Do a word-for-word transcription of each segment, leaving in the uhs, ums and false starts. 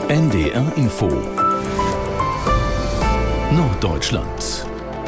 N D R Info Norddeutschland.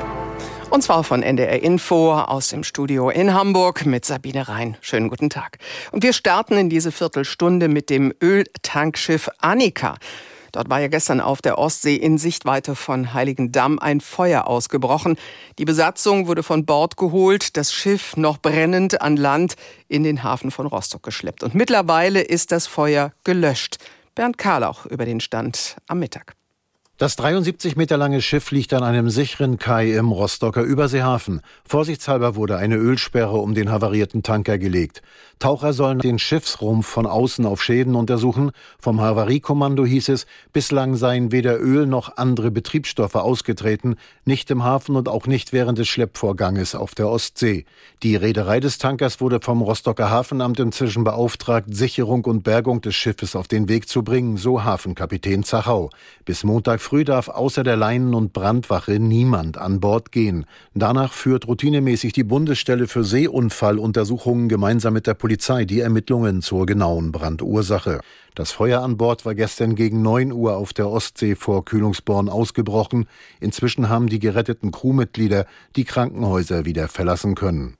Und zwar von N D R Info aus dem Studio in Hamburg mit Sabine Rhein. Schönen guten Tag. Und wir starten in diese Viertelstunde mit dem Öltankschiff Annika. Dort war ja gestern auf der Ostsee in Sichtweite von Heiligendamm ein Feuer ausgebrochen. Die Besatzung wurde von Bord geholt, das Schiff noch brennend an Land in den Hafen von Rostock geschleppt. Und mittlerweile ist das Feuer gelöscht. Bernd Karlauch über den Stand am Mittag. Das dreiundsiebzig Meter lange Schiff liegt an einem sicheren Kai im Rostocker Überseehafen. Vorsichtshalber wurde eine Ölsperre um den havarierten Tanker gelegt. Taucher sollen den Schiffsrumpf von außen auf Schäden untersuchen. Vom Havariekommando hieß es, bislang seien weder Öl noch andere Betriebsstoffe ausgetreten, nicht im Hafen und auch nicht während des Schleppvorganges auf der Ostsee. Die Reederei des Tankers wurde vom Rostocker Hafenamt inzwischen beauftragt, Sicherung und Bergung des Schiffes auf den Weg zu bringen, so Hafenkapitän Zachau. Bis Montag früh darf außer der Leinen- und Brandwache niemand an Bord gehen. Danach führt routinemäßig die Bundesstelle für Seeunfalluntersuchungen gemeinsam mit der Polizei die Ermittlungen zur genauen Brandursache. Das Feuer an Bord war gestern gegen neun Uhr auf der Ostsee vor Kühlungsborn ausgebrochen. Inzwischen haben die geretteten Crewmitglieder die Krankenhäuser wieder verlassen können.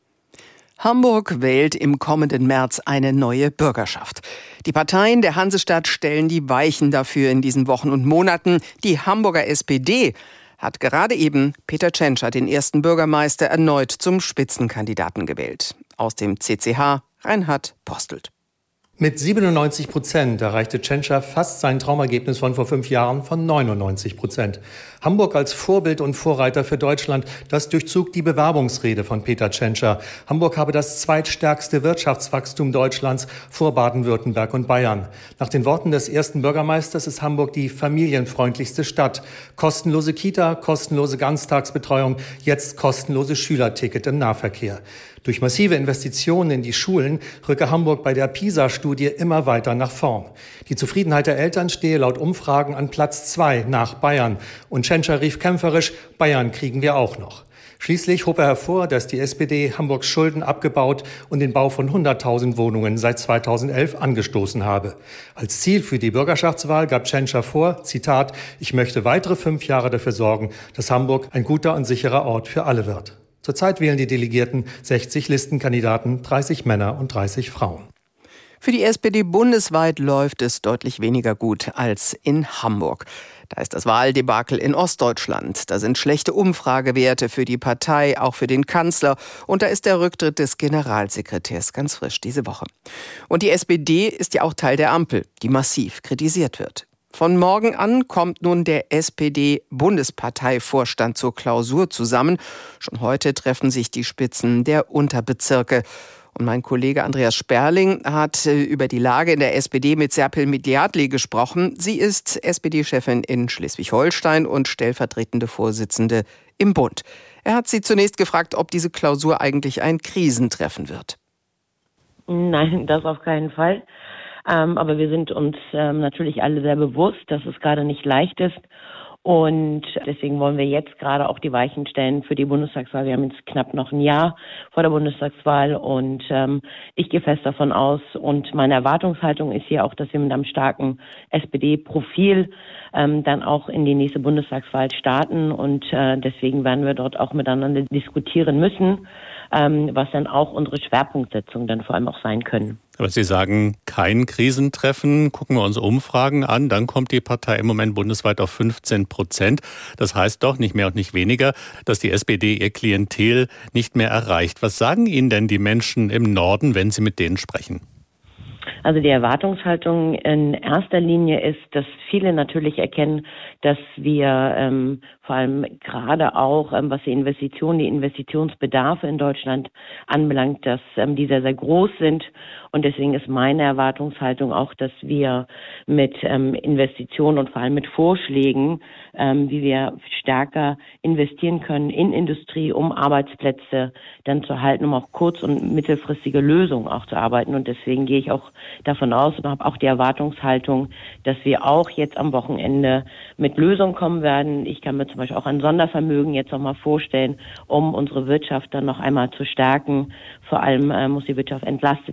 Hamburg wählt im kommenden März eine neue Bürgerschaft. Die Parteien der Hansestadt stellen die Weichen dafür in diesen Wochen und Monaten. Die Hamburger S P D hat gerade eben Peter Tschentscher, den ersten Bürgermeister, erneut zum Spitzenkandidaten gewählt. Aus dem C C H Reinhard Postelt. Mit siebenundneunzig Prozent erreichte Tschentscher fast sein Traumergebnis von vor fünf Jahren von neunundneunzig Prozent. Hamburg als Vorbild und Vorreiter für Deutschland, das durchzog die Bewerbungsrede von Peter Tschentscher. Hamburg habe das zweitstärkste Wirtschaftswachstum Deutschlands vor Baden-Württemberg und Bayern. Nach den Worten des ersten Bürgermeisters ist Hamburg die familienfreundlichste Stadt. Kostenlose Kita, kostenlose Ganztagsbetreuung, jetzt kostenlose Schülerticket im Nahverkehr. Durch massive Investitionen in die Schulen rücke Hamburg bei der PISA-Studie immer weiter nach vorn. Die Zufriedenheit der Eltern stehe laut Umfragen an Platz zwei nach Bayern. Und Tschentscher rief kämpferisch, Bayern kriegen wir auch noch. Schließlich hob er hervor, dass die S P D Hamburgs Schulden abgebaut und den Bau von hunderttausend Wohnungen seit zweitausendelf angestoßen habe. Als Ziel für die Bürgerschaftswahl gab Tschentscher vor, Zitat, ich möchte weitere fünf Jahre dafür sorgen, dass Hamburg ein guter und sicherer Ort für alle wird. Zurzeit wählen die Delegierten sechzig Listenkandidaten, dreißig Männer und dreißig Frauen. Für die S P D bundesweit läuft es deutlich weniger gut als in Hamburg. Da ist das Wahldebakel in Ostdeutschland. Da sind schlechte Umfragewerte für die Partei, auch für den Kanzler. Und da ist der Rücktritt des Generalsekretärs ganz frisch diese Woche. Und die S P D ist ja auch Teil der Ampel, die massiv kritisiert wird. Von morgen an kommt nun der S P D-Bundesparteivorstand zur Klausur zusammen. Schon heute treffen sich die Spitzen der Unterbezirke. Und mein Kollege Andreas Sperling hat über die Lage in der S P D mit Serpil Midjadli gesprochen. Sie ist S P D-Chefin in Schleswig-Holstein und stellvertretende Vorsitzende im Bund. Er hat sie zunächst gefragt, ob diese Klausur eigentlich ein Krisentreffen wird. Nein, das auf keinen Fall. Ähm, aber wir sind uns ähm, natürlich alle sehr bewusst, dass es gerade nicht leicht ist. Und deswegen wollen wir jetzt gerade auch die Weichen stellen für die Bundestagswahl. Wir haben jetzt knapp noch ein Jahr vor der Bundestagswahl und ähm, ich gehe fest davon aus und meine Erwartungshaltung ist hier auch, dass wir mit einem starken S P D-Profil ähm, dann auch in die nächste Bundestagswahl starten und äh, deswegen werden wir dort auch miteinander diskutieren müssen, ähm, was dann auch unsere Schwerpunktsetzungen dann vor allem auch sein können. Aber Sie sagen, kein Krisentreffen. Gucken wir uns Umfragen an, dann kommt die Partei im Moment bundesweit auf fünfzehn Prozent. Das heißt doch nicht mehr und nicht weniger, dass die S P D ihr Klientel nicht mehr erreicht. Was sagen Ihnen denn die Menschen im Norden, wenn Sie mit denen sprechen? Also die Erwartungshaltung in erster Linie ist, dass viele natürlich erkennen, dass wir ähm, vor allem gerade auch, ähm, was die Investitionen, die Investitionsbedarfe in Deutschland anbelangt, dass ähm, die sehr, sehr groß sind. Und deswegen ist meine Erwartungshaltung auch, dass wir mit ähm, Investitionen und vor allem mit Vorschlägen, ähm, wie wir stärker investieren können in Industrie, um Arbeitsplätze dann zu halten, um auch kurz- und mittelfristige Lösungen auch zu arbeiten. Und deswegen gehe ich auch davon aus und habe auch die Erwartungshaltung, dass wir auch jetzt am Wochenende mit Lösungen kommen werden. Ich kann mir zum Beispiel auch ein Sondervermögen jetzt nochmal vorstellen, um unsere Wirtschaft dann noch einmal zu stärken. Vor allem äh, muss die Wirtschaft entlastet werden, um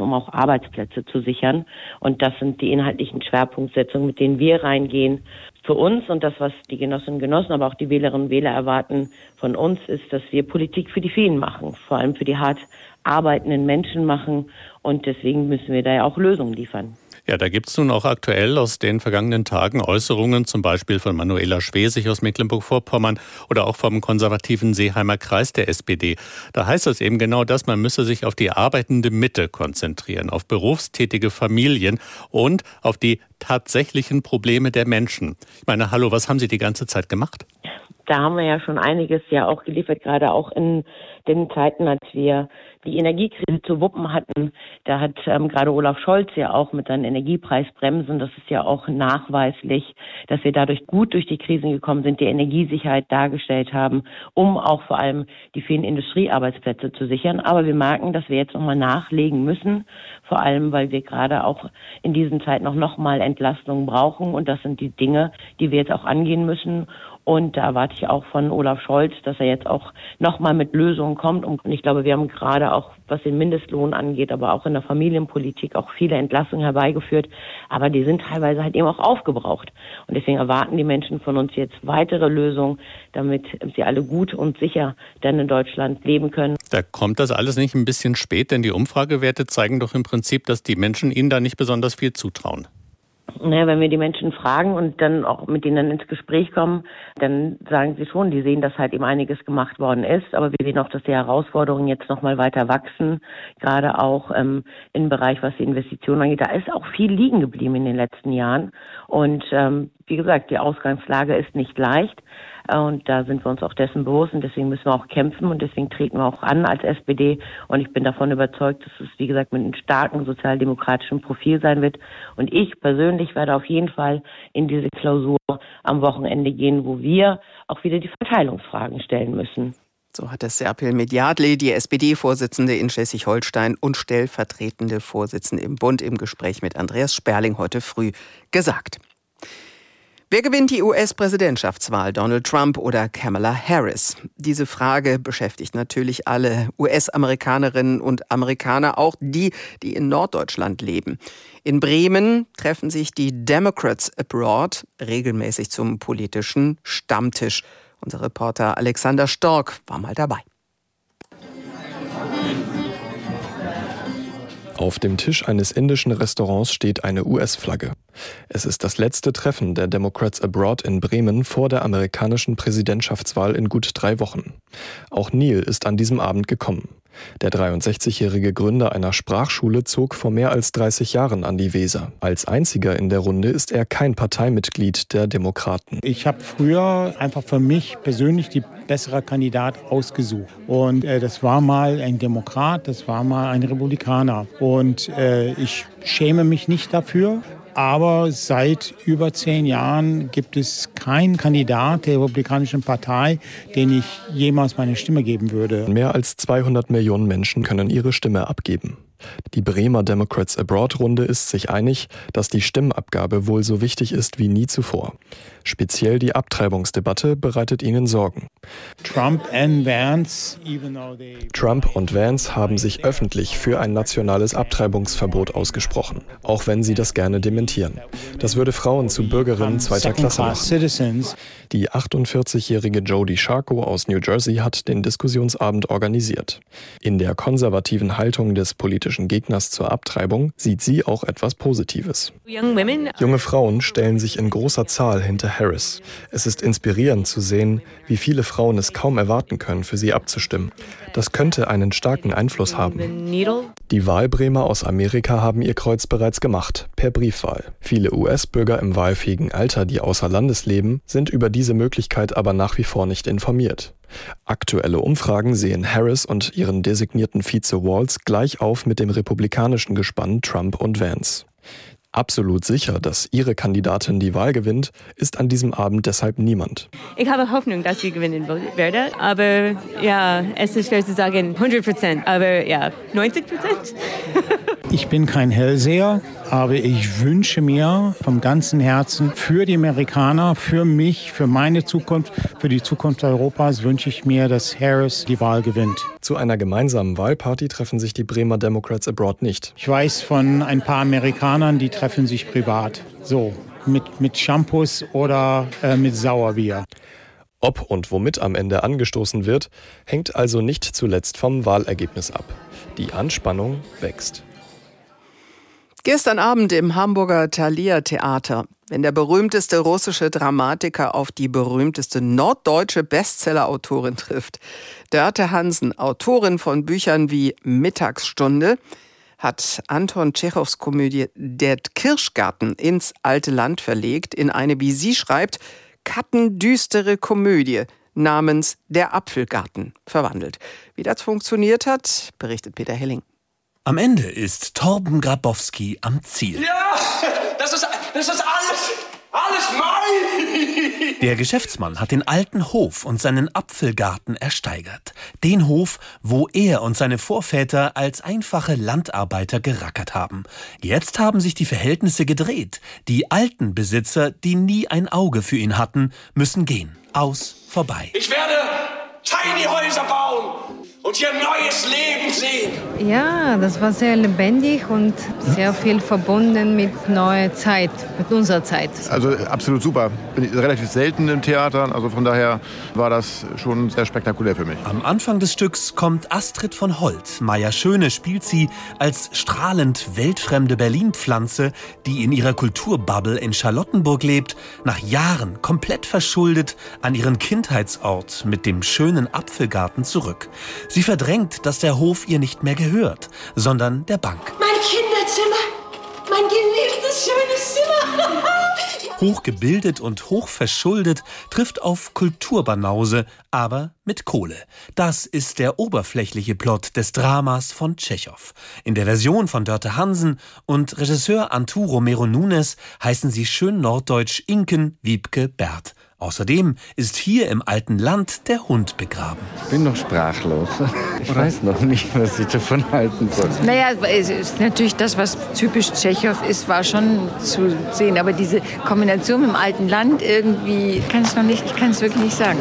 um auch Arbeitsplätze zu sichern. Und das sind die inhaltlichen Schwerpunktsetzungen, mit denen wir reingehen. Für uns und das, was die Genossinnen und Genossen, aber auch die Wählerinnen und Wähler erwarten von uns, ist, dass wir Politik für die vielen machen, vor allem für die hart arbeitenden Menschen machen. Und deswegen müssen wir da ja auch Lösungen liefern. Ja, da gibt es nun auch aktuell aus den vergangenen Tagen Äußerungen, zum Beispiel von Manuela Schwesig aus Mecklenburg-Vorpommern oder auch vom konservativen Seeheimer Kreis der S P D. Da heißt es eben genau das, man müsse sich auf die arbeitende Mitte konzentrieren, auf berufstätige Familien und auf die tatsächlichen Probleme der Menschen. Ich meine, hallo, was haben Sie die ganze Zeit gemacht? Da haben wir ja schon einiges ja auch geliefert, gerade auch in den Zeiten, als wir die Energiekrise zu wuppen hatten. Da hat ähm, gerade Olaf Scholz ja auch mit seinen Energiepreisbremsen, das ist ja auch nachweislich, dass wir dadurch gut durch die Krisen gekommen sind, die Energiesicherheit dargestellt haben, um auch vor allem die vielen Industriearbeitsplätze zu sichern. Aber wir merken, dass wir jetzt nochmal nachlegen müssen, vor allem, weil wir gerade auch in diesen Zeiten noch nochmal Entlastungen brauchen. Und das sind die Dinge, die wir jetzt auch angehen müssen. Und da erwarte ich auch von Olaf Scholz, dass er jetzt auch nochmal mit Lösungen kommt. Und ich glaube, wir haben gerade auch, was den Mindestlohn angeht, aber auch in der Familienpolitik auch viele Entlassungen herbeigeführt. Aber die sind teilweise halt eben auch aufgebraucht. Und deswegen erwarten die Menschen von uns jetzt weitere Lösungen, damit sie alle gut und sicher dann in Deutschland leben können. Da kommt das alles nicht ein bisschen spät, denn die Umfragewerte zeigen doch im Prinzip, dass die Menschen Ihnen da nicht besonders viel zutrauen. Naja, wenn wir die Menschen fragen und dann auch mit denen dann ins Gespräch kommen, dann sagen sie schon, die sehen, dass halt eben einiges gemacht worden ist. Aber wir sehen auch, dass die Herausforderungen jetzt noch mal weiter wachsen, gerade auch ähm, im Bereich, was die Investitionen angeht. Da ist auch viel liegen geblieben in den letzten Jahren. Und ähm, wie gesagt, die Ausgangslage ist nicht leicht. Und da sind wir uns auch dessen bewusst und deswegen müssen wir auch kämpfen und deswegen treten wir auch an als S P D. Und ich bin davon überzeugt, dass es, wie gesagt, mit einem starken sozialdemokratischen Profil sein wird. Und ich persönlich werde auf jeden Fall in diese Klausur am Wochenende gehen, wo wir auch wieder die Verteilungsfragen stellen müssen. So hat es Serpil Mediadli, die S P D-Vorsitzende in Schleswig-Holstein und stellvertretende Vorsitzende im Bund, im Gespräch mit Andreas Sperling heute früh gesagt. Wer gewinnt die U S-Präsidentschaftswahl, Donald Trump oder Kamala Harris? Diese Frage beschäftigt natürlich alle U S-Amerikanerinnen und Amerikaner, auch die, die in Norddeutschland leben. In Bremen treffen sich die Democrats Abroad regelmäßig zum politischen Stammtisch. Unser Reporter Alexander Stork war mal dabei. Auf dem Tisch eines indischen Restaurants steht eine U S-Flagge. Es ist das letzte Treffen der Democrats Abroad in Bremen vor der amerikanischen Präsidentschaftswahl in gut drei Wochen. Auch Neil ist an diesem Abend gekommen. Der dreiundsechzigjährige Gründer einer Sprachschule zog vor mehr als dreißig Jahren an die Weser. Als einziger in der Runde ist er kein Parteimitglied der Demokraten. Ich habe früher einfach für mich persönlich die bessere Kandidat ausgesucht. Und äh, das war mal ein Demokrat, das war mal ein Republikaner. Und äh, ich schäme mich nicht dafür. Aber seit über zehn Jahren gibt es keinen Kandidat der Republikanischen Partei, den ich jemals meine Stimme geben würde. Mehr als zweihundert Millionen Menschen können ihre Stimme abgeben. Die Bremer Democrats Abroad-Runde ist sich einig, dass die Stimmabgabe wohl so wichtig ist wie nie zuvor. Speziell die Abtreibungsdebatte bereitet ihnen Sorgen. Trump and Vance, Trump und Vance haben sich öffentlich für ein nationales Abtreibungsverbot ausgesprochen, auch wenn sie das gerne dementieren. Das würde Frauen zu Bürgerinnen zweiter Klasse machen. Die achtundvierzigjährige Jodi Sharko aus New Jersey hat den Diskussionsabend organisiert. In der konservativen Haltung des politischen Gegners zur Abtreibung sieht sie auch etwas Positives. Junge Frauen stellen sich in großer Zahl hinter Harris. Es ist inspirierend zu sehen, wie viele Frauen es kaum erwarten können, für sie abzustimmen. Das könnte einen starken Einfluss haben. Die Wahlbremer aus Amerika haben ihr Kreuz bereits gemacht, per Briefwahl. Viele U S-Bürger im wahlfähigen Alter, die außer Landes leben, sind über diese Möglichkeit aber nach wie vor nicht informiert. Aktuelle Umfragen sehen Harris und ihren designierten Vize Walz gleich auf mit dem republikanischen Gespann Trump und Vance. Absolut sicher, dass ihre Kandidatin die Wahl gewinnt, ist an diesem Abend deshalb niemand. Ich habe Hoffnung, dass ich gewinnen werde, aber ja, es ist schwer zu sagen hundert Prozent, aber ja, neunzig Prozent. Ich bin kein Hellseher, aber ich wünsche mir vom ganzen Herzen für die Amerikaner, für mich, für meine Zukunft, für die Zukunft Europas wünsche ich mir, dass Harris die Wahl gewinnt. Zu einer gemeinsamen Wahlparty treffen sich die Bremer Democrats Abroad nicht. Ich weiß von ein paar Amerikanern, die treffen sich privat. So, mit, mit Shampoos oder äh, mit Sauerbier. Ob und womit am Ende angestoßen wird, hängt also nicht zuletzt vom Wahlergebnis ab. Die Anspannung wächst. Gestern Abend im Hamburger Thalia Theater, wenn der berühmteste russische Dramatiker auf die berühmteste norddeutsche Bestsellerautorin trifft. Dörte Hansen, Autorin von Büchern wie Mittagsstunde, hat Anton Tschechows Komödie Der Kirschgarten ins alte Land verlegt, in eine, wie sie schreibt, kattendüstere Komödie namens Der Apfelgarten verwandelt. Wie das funktioniert hat, berichtet Peter Helling. Am Ende ist Torben Grabowski am Ziel. Ja, das ist, das ist alles, alles mein! Der Geschäftsmann hat den alten Hof und seinen Apfelgarten ersteigert. Den Hof, wo er und seine Vorväter als einfache Landarbeiter gerackert haben. Jetzt haben sich die Verhältnisse gedreht. Die alten Besitzer, die nie ein Auge für ihn hatten, müssen gehen. Aus, vorbei. Ich werde Tiny Häuser bauen und hier neues Leben sehen. Ja, das war sehr lebendig und sehr viel verbunden mit neuer Zeit, mit unserer Zeit. Also absolut super. Bin relativ selten im Theater, also von daher war das schon sehr spektakulär für mich. Am Anfang des Stücks kommt Astrid von Holt. Maja Schöne spielt sie als strahlend weltfremde Berlin-Pflanze, die in ihrer Kulturbubble in Charlottenburg lebt, nach Jahren komplett verschuldet an ihren Kindheitsort mit dem schönen Apfelgarten zurück. Sie verdrängt, dass der Hof ihr nicht mehr gehört, sondern der Bank. Mein Kinderzimmer, mein geliebtes, schönes Zimmer. Hochgebildet und hochverschuldet, trifft auf Kulturbanause, aber mit Kohle. Das ist der oberflächliche Plot des Dramas von Tschechow. In der Version von Dörte Hansen und Regisseur Antu Romero Nunes heißen sie schön norddeutsch Inken, Wiebke, Bert. Außerdem ist hier im alten Land der Hund begraben. Ich bin noch sprachlos. Ich weiß noch nicht, was ich davon halten soll. Naja, es ist natürlich das, was typisch Tschechow ist, war schon zu sehen. Aber diese Kombination mit dem alten Land irgendwie, ich kann es noch nicht, ich kann es wirklich nicht sagen.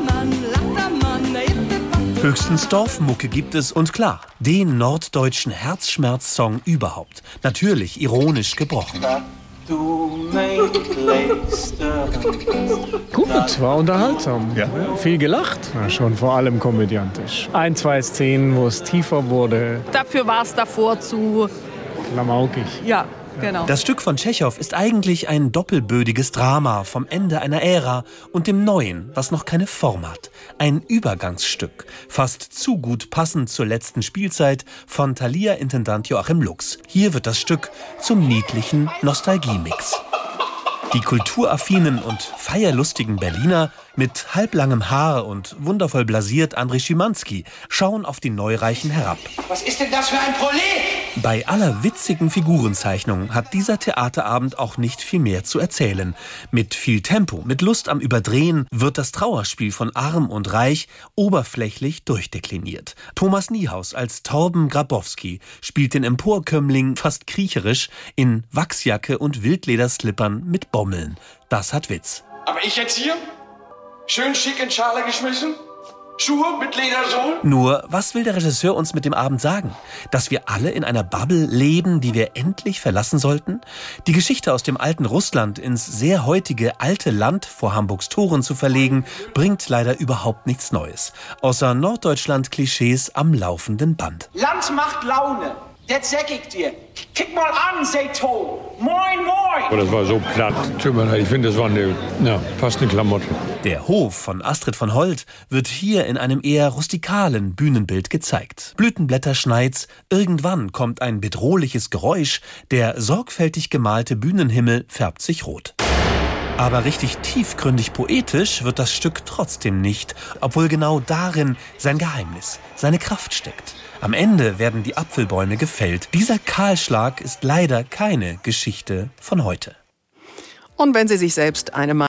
Höchstens Dorfmucke gibt es und klar, den norddeutschen Herzschmerz-Song überhaupt. Natürlich ironisch gebrochen. Gut, war unterhaltsam. Ja. Viel gelacht. Ja, schon vor allem komödiantisch. Ein, zwei Szenen, wo es tiefer wurde. Dafür war es davor zu klamaukig. Ja, genau. Das Stück von Tschechow ist eigentlich ein doppelbödiges Drama vom Ende einer Ära und dem Neuen, was noch keine Form hat. Ein Übergangsstück, fast zu gut passend zur letzten Spielzeit von Thalia-Intendant Joachim Lux. Hier wird das Stück zum niedlichen Nostalgiemix. Die kulturaffinen und feierlustigen Berliner mit halblangem Haar und wundervoll blasiert André Schimanski schauen auf die Neureichen herab. Was ist denn das für ein Prolet? Bei aller witzigen Figurenzeichnung hat dieser Theaterabend auch nicht viel mehr zu erzählen. Mit viel Tempo, mit Lust am Überdrehen wird das Trauerspiel von Arm und Reich oberflächlich durchdekliniert. Thomas Niehaus als Torben Grabowski spielt den Emporkömmling fast kriecherisch in Wachsjacke und Wildlederslippern mit Bommeln. Das hat Witz. Aber ich jetzt hier? Schön schick in Schale geschmissen? Schuhe mit Ledersohlen? Nur, was will der Regisseur uns mit dem Abend sagen? Dass wir alle in einer Bubble leben, die wir endlich verlassen sollten? Die Geschichte aus dem alten Russland ins sehr heutige alte Land vor Hamburgs Toren zu verlegen, bringt leider überhaupt nichts Neues. Außer Norddeutschland-Klischees am laufenden Band. Land macht Laune. Das sag ich dir. Kick mal an, Seyton. Moin, moin. Oh, das war so platt. Ich finde, das war eine, ja, fast eine Klamotte. Der Hof von Astrid von Holt wird hier in einem eher rustikalen Bühnenbild gezeigt. Blütenblätter schneit's, irgendwann kommt ein bedrohliches Geräusch, der sorgfältig gemalte Bühnenhimmel färbt sich rot. Aber richtig tiefgründig poetisch wird das Stück trotzdem nicht, obwohl genau darin sein Geheimnis, seine Kraft steckt. Am Ende werden die Apfelbäume gefällt. Dieser Kahlschlag ist leider keine Geschichte von heute. Und wenn Sie sich selbst eine